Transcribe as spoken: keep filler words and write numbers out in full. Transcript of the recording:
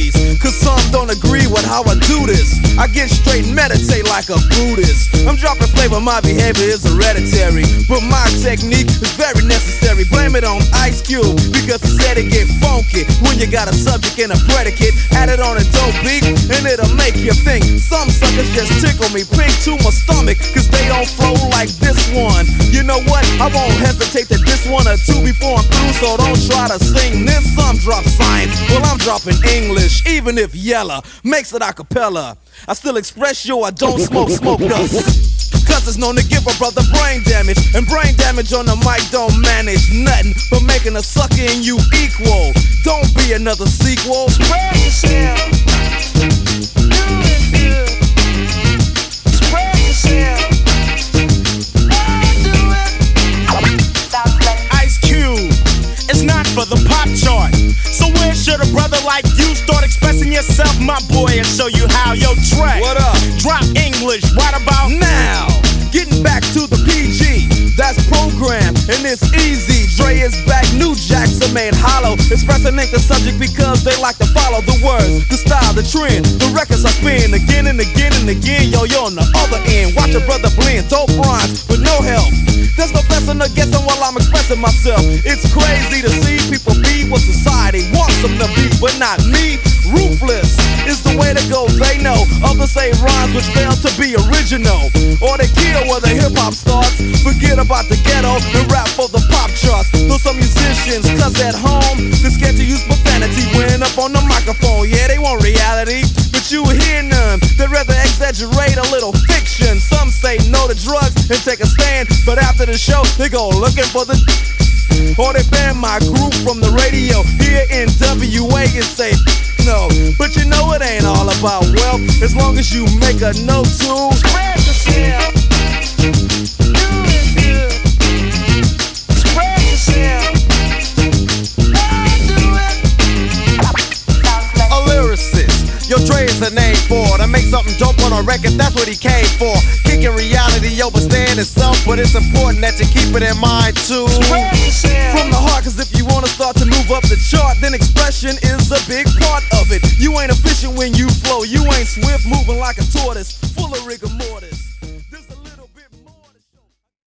series, cause some don't agree with how I do this. I get straight and meditate like a Buddhist. I'm dropping flavor, my behavior is hereditary, but my technique is very necessary. Blame it on Ice Cube, because he said it get funky when you got a subject and a predicate. Add it on a dope beat, and it'll make you think. Some suckers just tickle me pink to my stomach, cause they don't flow like this one. You know what? I won't hesitate to diss one or two before I'm through, so don't try to sing this. Some drop science, well I'm dropping English, even if Yella makes it a cappella. I still express yo, I don't smoke smoke dust, cause it's known to give a brother brain damage, and brain damage on the mic don't manage nothing but making a sucker in you equal. Don't be another sequel. Spread yourself. Do it good. Spread yourself. It's not for the pop chart. So where should a brother like you start expressing yourself, my boy, and show you how? Yo, Trey, what up? Drop English right about now. Getting back to the P G, that's program, and it's easy. Dre is back, new jacks are made hollow. Expressing ain't the subject because they like to follow the words, the style, the trend, the records I spin again and again and again. Yo, you're on the other end. Watch a brother blend dope rhymes with no help. There's no guessing or guessing while I'm expressing myself. It's crazy to see people be what society wants them to be, but not me. Ruthless is the way to go, they know. Others say rhymes which fail to be original, or they kill where the hip-hop starts. Forget about the ghetto and rap for the pop charts. Though some musicians, cause at home they're scared to use profanity when up on the microphone. Yeah, they want reality, but you hear none. They'd rather exaggerate a little fiction. Some say no to drugs and take a stand, but after the show they go looking for the or they ban my group from the radio here in W A and say no. But you know it ain't all about wealth, as long as you make a note to spread yourself. Do it good. Spread yourself. Do it. A lyricist, yo, Dre is a name for to make something dope on a record, that's what he came for. Kicking reality, yo, but staying itself, but it's important that you keep it in mind too. From the heart, cause if you wanna start to move up the chart, then expression is a big part of it. You ain't efficient when you flow, you ain't swift, moving like a tortoise, full of rigor mortis.